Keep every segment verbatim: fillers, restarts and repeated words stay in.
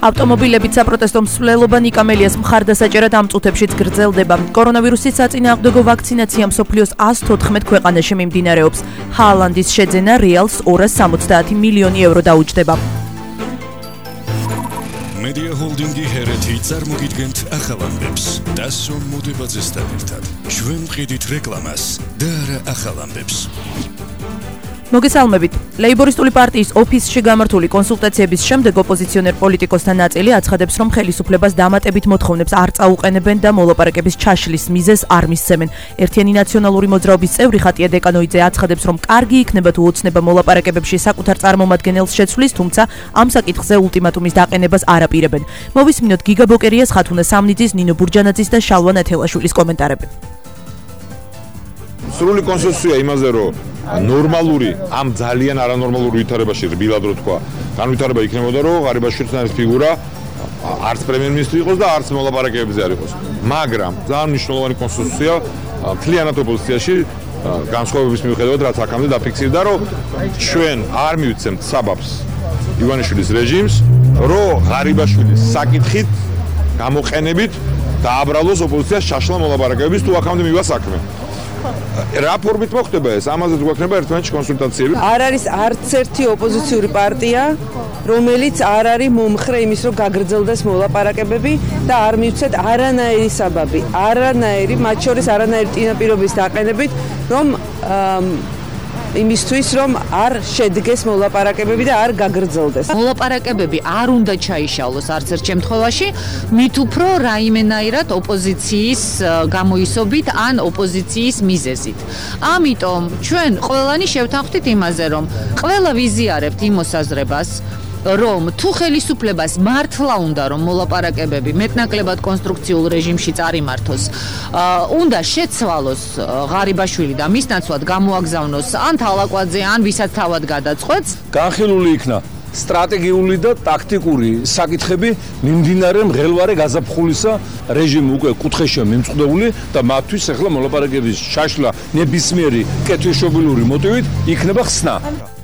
ავტომობილებით საპროტესტო მსვლელობა ნიკამელიას მხარდასაჭერად ამ წუთებშიც გრძელდება. კორონავირუსის საწინააღმდეგო ვაქცინაცია მსოფლიოს ას თოთხმეტ ქვეყანაში მიმდინარეობს. ჰალანდის შეძენა რეალს ორას სამოცდაათი მილიონი ევრო დაუჯდება. Media Holding-ი ჰერეთი წარმოგიდგენთ ახალ ამბებს. დასო მოდებაძესთან ერთად. ჩვენ ვყიდით რეკლამას და არა ახალ ამბებს. მოგესალმებით. ლეიბორისტული პარტიის ოფისში გამართული კონსულტაციების შემდეგ ოპოზიციონერ პოლიტიკოსთა ნაწილი აცხადებს, რომ ხელისუფლებას დამატებით მოთხოვნებს არ წაუყენებენ და მოლაპარაკების ჩაშლის მიზეზს არ მისცემენ. ერთიანი ნაციონალური მოძრაობის წევრი ხატია დეკანოიძე აცხადებს, რომ კარგი იქნება თუ ოცნება მოლაპარაკებებში საკუთარ წარმომადგენელს შეცვლის, თუმცა ამ საკითხზე ულტიმატუმის დაყენებას არ აპირებენ. მოვისმინოთ გიგა ბოკერიას, ხათუნა სამნიძის, ნინო ბურჯანაძის და შალვა ნათელაშვილის კომენტარები. სრული კონსენსუსია იმაზე, რომ ნორმალური ამ ძალიან არანორმალურ ვითარებაში რბილად რო თქვა, განვითარება იქნებოდა, რომ ღარიბაშვილის ფიგურა არც პრემიერ-მინისტრი იყოს და არც მოლაპარაკებებზე არ იყოს. მაგრამ ძალიან მნიშვნელოვანი კონსენსუსია მთლიანად ოპოზიციაში განსხვავების მიუხედავად, რაც აქამდე დაფიქსირდა, რომ ჩვენ არ მივცემთ საბაბს ივანიშვილის რეჟიმს, რომ ღარიბაშვილის საკითხით გამოყენებით დააბრალოს ოპოზიციას შაშლა მოლაპარაკებების თუ აქამდე მივა საქმე. რა ფორმით მოხდება ეს? ამაზე თუ გვექნება ერთმანეთში კონსულტაციები? არ არის არც ერთი ოპოზიციური პარტია, რომელიც არ არის მომხრე იმის, რომ გაგრძელდეს მოლაპარაკებები და არ მივცეთ არანაირი საბაბი, არანაირი, მათ შორის არანაირი წინაპირობის დაყენებით, რომ იმისთვის, რომ არ შედგეს მოლაპარაკებები და არ გაგრძელდეს. მოლაპარაკებები არ უნდა ჩაიშალოს არც ერთ შემთხვევაში, მით უფრო რაიმენაირად ოპოზიციის გამოისობით ან ოპოზიციის მიზეზით. ამიტომ ჩვენ ყველანი შევთანხმდით იმაზე, რომ ყველა ვიზიარებთ იმ მოსაზრებას, რომ თუ ხელისუფლებას მართლა უნდა რომ მოლაპარაკებები მეტნაკლებად კონსტრუქციულ რეჟიმში წარიმართოს, უნდა შეცვალოს ღარიბაშვილი და მის ნაცვლად გამოაგზავნოს ან თალაკვაძე, ან ვისაც თავად გადაწყვეტს. განხილული იქნა სტრატეგიული და ტაქტიკური საკითხები მიმდინარე მღელვარე გაზაფხულისა რეჟიმი უკვე კუთხეშია მიმწყდეული და მათთვის ახლა მოლაპარაკების შაშლა ნებისმიერი კეთილშობილური მოტივით იქნება ხსნა.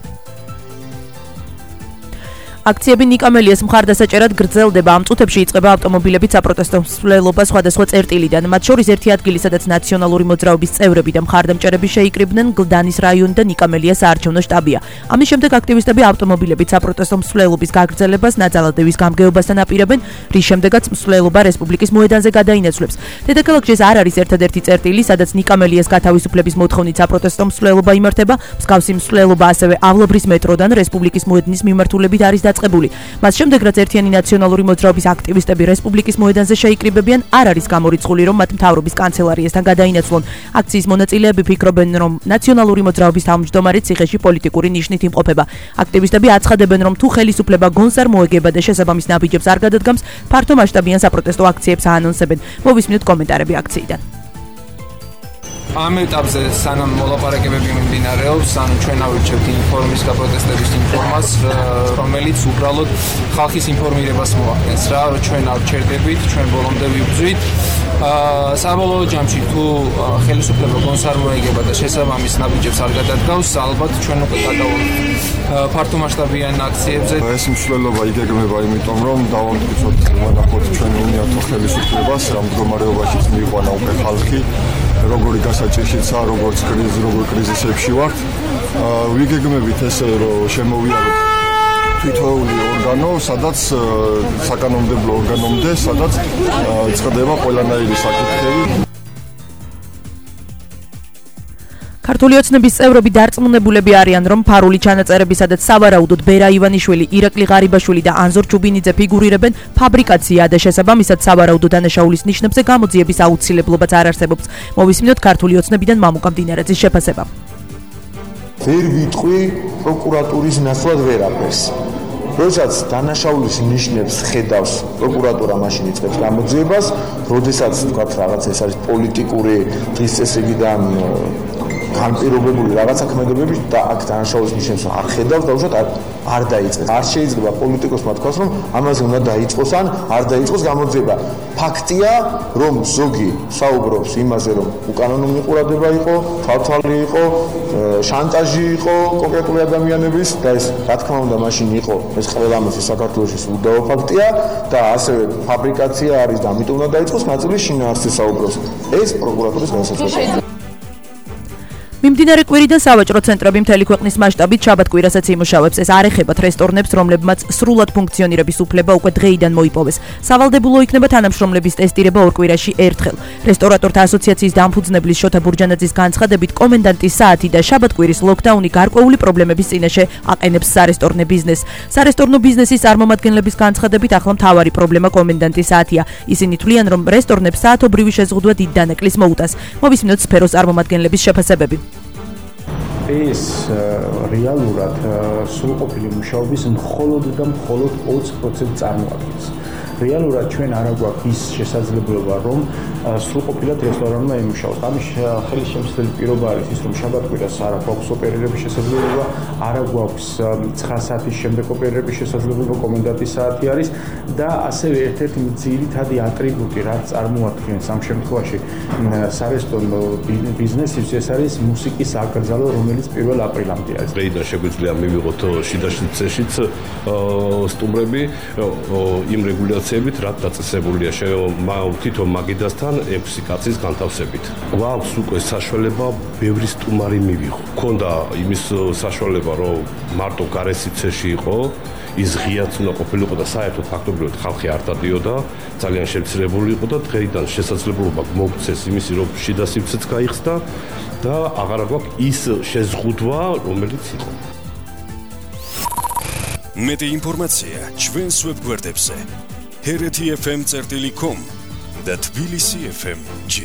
აქციები ნიკამელიას მხარდასაჭერად გრძელდება. ამ წუთებში იწყება ავტომობილებით საპროტესტო მსვლელობა სხვადასხვა წერტილიდან. მათ შორის ერთი ადგილი, სადაც ნაციონალური მოძრაობის წევრები და მხარდამჭერები შეიკრიბნენ, გლდანის რაიონი და ნიკამელიას საარჩევნო შტაბია. ამის შემდეგ აქტივისტები ავტომობილებით საპროტესტო მსვლელობის გაგრძელებას ნაძალადევის გამგეობასთან აპირებენ, რის შემდეგაც მსვლელობა რესპუბლიკის მოედანზე გადაინაცვლებს. დედაქალაქში არ არის ერთადერთი წერტილი, სადაც ნიკამელიას გათავისუფლების მოთხოვნით საპროტესტო მსვლელობა იმართება. მსგავსი მსვლელობა ასევე ავლაბრის მეტროდან რესპუბლიკის მოედნის მიმართულებით არის მას შემდეგ, რაც ერთიანი ნაციონალური მოძრაობის აქტივისტები რესპუბლიკის მოედანზე შეიკრიბებიან, არ არის გამორიცხული, რომ მათ მთავრობის კანცელარიასთან გადაინაცვლონ. აქციის მონაწილეები ფიქრობენ, რომ ნაციონალური მოძრაობის თავმჯდომარე ციხეში პოლიტიკური ნიშნით იმყოფება. აქტივისტები აცხადებენ, რომ თუ ხელისუფლება გონს არ მოეგება და შესაბამის ნაბიჯებს არ გადადგამს, ფართო მასშტაბიან საპროტესტო აქციებს აანონსებენ. მოვისმინოთ კომენტარები აქციიდან. ამ ეტაპზე სანამ მოლაპარაკებები მიმდინარეობს, ანუ ჩვენ ავირჩევთ ინფორმის გაპროტესტების ინფორმას, რომელიც უბრალოდ ხალხის ინფორმირებას მოახდენს, რა ჩვენ არ ჩერდებით, ჩვენ ბოლომდე ვიბრძვით. საბოლოო ჯამში თუ ხელისუფლება გონს არ მოეგება და შესაბამის ნაბიჯებს არ გადადგავს, ალბათ ჩვენ უკვე გადავართ ფართომასშტაბიან აქციებზე. ეს მსვლელობა იგეგმება იმიტომ, რომ დავამტკიცოთ მონახოთ ჩვენ უნიათო ხელისუფლებას, რა მდგომარეობაშიც მიიყვანა უკვე ხალხი. როგორი გასაჭირშიცაა, როგორც კრიზის, როგორ კრიზისებში ვართ. ვიგეგმებით ესე, რომ შემოვიაროთ თვითოეული ორგანო, სადაც საკანონმდებლო ორგანომდე, სადაც წყდება ყველანაირი საკითხები. ქართული ოცნების წევრები დარწმუნებულები არიან, რომ ფარული ჩანაწერები, სადაც სავარაუდოდ ბერა ივანიშვილი, ირაკლი ღარიბაშვილი და ანზორ ჩუბინიძე ფიგურირებენ, ფაბრიკაციაა და შესაბამისად სავარაუდო დანაშაულის ნიშნებზე გამოძიების აუცილებლობაც არ არსებობს. მოვისმინოთ ქართული ოცნებიდან მამუკა მდინარაძის შეფასება. ვერ ვიტყვი პროკურატურის ნაცვლად ვერაფერს. როდესაც დანაშაულის ნიშნებს ხედავს პროკურატურა, მაშინ იწყებს გამოძიებას, როდესაც თქვათ რაღაც ეს არის პოლიტიკური დღის წესებიდან განპირობებული რაღაცა ქმედებები და აქ დანაშაულის ნიშნებს არ ხედავს და უშუალოდ არ დაიწყეს. არ შეიძლება პოლიტიკოსმა თქვას, რომ ამაზე უნდა დაიწყოს ან არ დაიწყოს გამოძიება. ფაქტია, რომ ზოგი საუბრობს იმაზე, რომ უკანონო ყურადღება იყო, თვალთვალი იყო, შანტაჟი იყო კონკრეტული ადამიანების და ეს რა თქმა უნდა მაშინ იყო ეს ყველამისი საქართველოში უდავო ფაქტია და ასევე ფაბრიკაცია არის და ამიტომ უნდა დაიწყოს ნაწილი შინაარსზე საუბრობს. ეს პროკურატურის განსაცდელია. მიმდინარე კვირიდან სავაჭრო ცენტრები მთელი ქვეყნის მასშტაბით შაბათ-კვირასაც იმუშავებს. ეს არ ეხებათ რესტორნებს, რომლებმაც სრულად ფუნქციონირების უფლება უკვე დღეიდან მოიპოვეს. სავალდებულო იქნება თანამშრომლების ტესტირება ორ კვირაში ერთხელ. რესტორატორთა ასოციაციის დამფუძნებლის შოთა ბურჯანაძის განცხადებით, კომენდანტის საათი და შაბათ-კვირის ლოკდაუნი გარკვეული პრობლემების წინაშე აყენებს სარესტორნო ბიზნესს. სარესტორნო ბიზნესის წარმომადგენლების განცხადებით, ახლა მთავარი პრობლემა კომენდანტის საათია. ისინი თვლიან, რომ რესტორნებს საათობრივი შეზღუდვა დიდ დანაკლის მოუტას. მოვისმინოთ სფეროს წარმომადგენლების შეფასებები. ეს რეალურად სრულყოფილი მუშაობის მხოლოდ და მხოლოდ ოცი პროცენტს წარმოადგენს. რეალურად ჩვენ არ აგვაქვს ის შესაძლებლობა, რომ სრულყოფილად რესტორანმა ემუშაოს. ამის ხელისშემცვლელი პირობა არის ის, რომ შაბათ-კვირას არ აქვს ოპერირების შესაძლებლობა, არ აქვს ცხრა საათის შემდეგ ოპერირების შესაძლებლობა, კომენდანტის საათი არის და ასევე ერთ-ერთი ძირითადი ატრიბუტი, რაც წარმოადგენს ამ შემთხვევაში სარესტორნო ბიზნესის, ეს არის მუსიკის აკრძალვა, რომელიც პირველ აპრილამდე არის. დღეიდან შეგვიძლია მივიღოთ შიდა წესშიც სტუმრები იმ რეგულაციებით, რაც დაწესებულია თვითონ მაგიდასთან ექვსი კაცის განთავსებით. გვაქვს უკვე საშუალება ბევრი სტუმარი მივიღო. ქონდა იმის საშუალება, რომ მარტო გარესიცეში იყო, ის ღიაც უნდა ყოფილიყო და საერთოდ ფაქტობრივად ხალხი არ დადიოდა, ძალიან შემცირებული იყო და დღეიდან შესაძლებლობა მოგცეს იმისი, რომ შიდა სივრცეც გაიხსნა და აღარ გვაქვს ის შეზღუდვა, რომელიც იყო. მეტი ინფორმაცია ჩვენს ვებგვერდებზე ჰერეთი ეფ ემ წერტილი კომ და თბილისი ეფ ემ ჯი.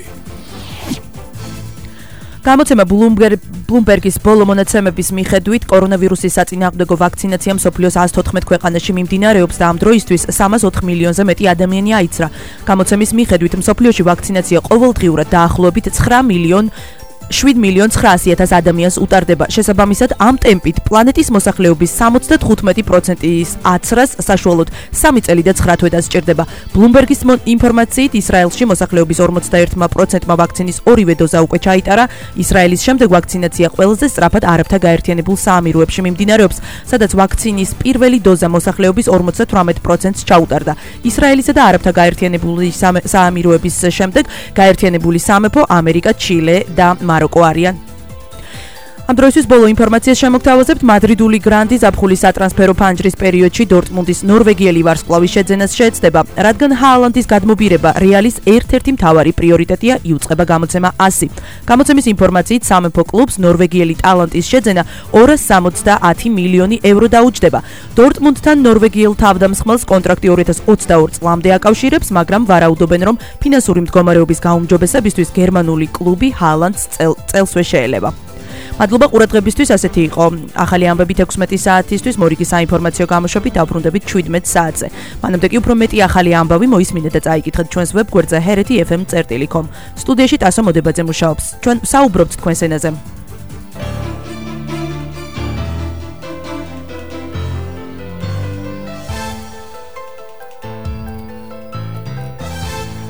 გამოცემა ბლუმბერგის ბოლო მონაცემების მიხედვით კორონავირუსის საწინააღმდეგო ვაქცინაცია მსოფლიოს ას თოთხმეტ ქვეყანაში მიმდინარეობს და ამ დროისთვის სამას ოთხ მილიონზე მეტი ადამიანი აიცრა. გამოცემის მიხედვით მსოფლიოში ვაქცინაცია ყოველდღიურად დაახლოებით ცხრა მილიონ შვიდ მილიონ ცხრაასი ათას ადამიანს უტარდება. შესაბამისად, ამ ტემპით პლანეტის მოსახლეობის სამოცდათხუთმეტი პროცენტის აცრას საშუალოდ სამი წელი და ცხრა თვე დასჭირდება. ბლუმბერგის ინფორმაციით, ისრაელში მოსახლეობის ორმოცდაერთი პროცენტმა ვაქცინის ორივე დოზა უკვე ჩაიტარა. ისრაელის შემდეგ ვაქცინაცია ყველაზე სწრაფად არაბთა გაერთიანებულ საამიროებში მიმდინარეობს, სადაც ვაქცინის პირველი დოზა მოსახლეობის ორმოცდათვრამეტ პროცენტს ჩაუტარდა. ისრაელისა და არაბთა გაერთიანებული საამიროების შემდეგ გაერთიანებული სამეფო, ამერიკა, ჩილე და მაროკო არიან. ამ დროისთვის ბოლო ინფორმაციას შემოგთავაზებთ. მადრიდული გრანდი ზაფხულის სატრანსფერო ფანჯრის პერიოდში დორტმუნდის ნორვეგიელი ვარსკვლავის შეძენას შეეცდება, რადგან ჰალანდის გადმობირება რეალის ერთ-ერთი მთავარი პრიორიტეტია, იუწყება გამოცემა ასი. გამოცემის ინფორმაციით, სამეფო კლუბს ნორვეგიელი ტალანტის შეძენა ორას სამოცდაათი მილიონი ევრო დაუჯდება. დორტმუნდთან ნორვეგიელ თავდამსხმელს კონტრაქტი ორი ათას ოცდაორ წლამდე აკავშირებს, მაგრამ ვარაუდობენ, რომ ფინანსური მდგომარეობის გაუმჯობესებისთვის გერმანული კლუბი ჰალანდს წელსვე შეელება. მადლობა ყურადღებისთვის, ასეთი იყო ახალი ამბებით ექვსმეტი საათისთვის, მორიგი საინფორმაციო გამოშვებით დაბრუნდებით შვიდმეტ საათზე. მანამდე კი უფრო მეტი ახალი ამბავი მოისმინეთ და წაიკითხეთ ჩვენს ვებგვერდზე ჰერეთი ეფ ემ წერტილი კომ. სტუდიაში ტასო მოდებაძე მუშაობს. ჩვენ საუბრობთ თქვენს ენაზე.